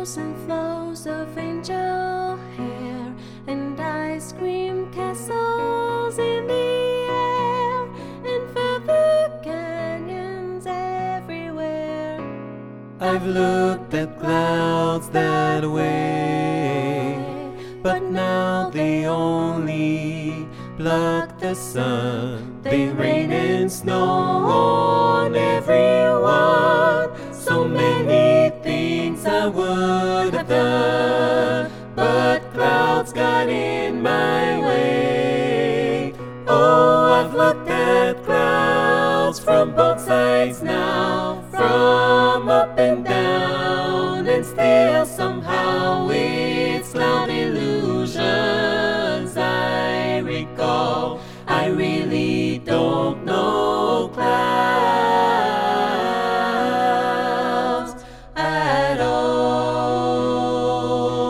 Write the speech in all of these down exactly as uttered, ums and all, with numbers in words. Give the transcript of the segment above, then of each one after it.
flows and flows of angel hair and ice cream castles in the air and feather canyons everywhere. I've looked at clouds that way, but now they only block the sun. They rain and snow on everyone. So many things I would have done, but clouds got in my way. Oh, I've looked at clouds from both sides now, from up and down, and still somehow it's cloud illusions I recall. I really don't know clouds at all.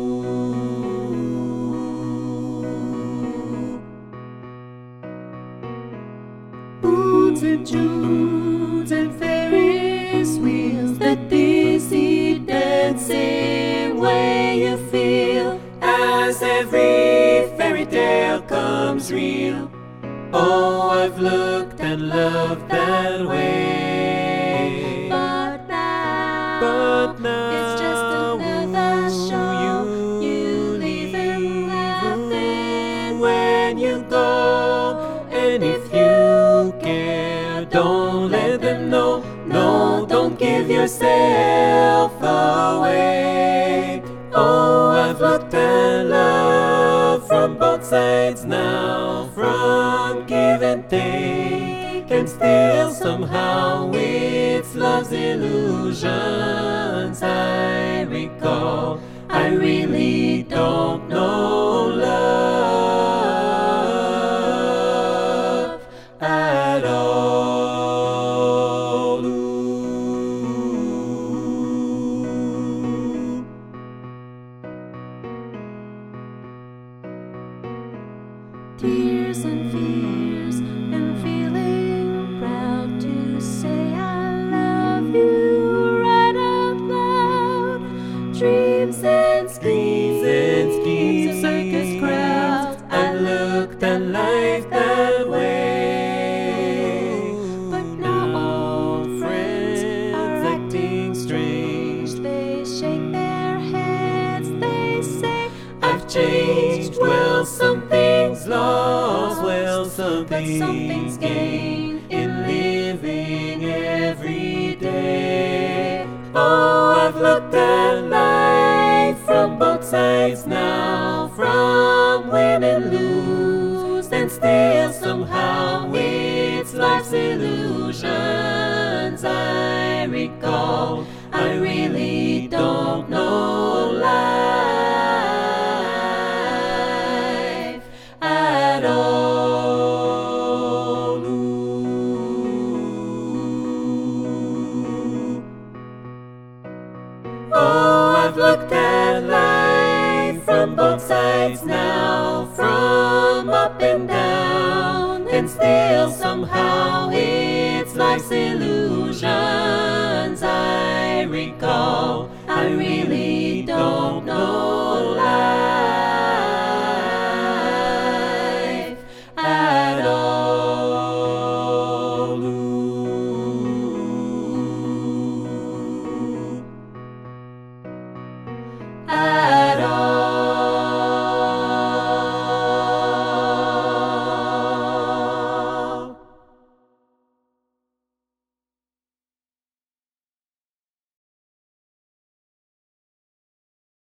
Moons and Junes and Ferris wheels, the dizzy dancing way you feel as every fairy tale comes real. Oh, I've looked and loved that way, But now, but now it's just another show. You, you leave and laughing when you go. And if you care, don't let them know. No, don't give yourself away. Oh, I've looked and loved from both sides now, from give and take, and still somehow it's love's illusions I recall. I really don't know love at all. Tears and fears and feeling proud to say I love you right out loud. Dreams and schemes and schemes, a circus crowd. I've looked at life that way, But now old friends are acting strange. They shake their heads, they say I've changed. Well, some things lost, well, some but something's things gained.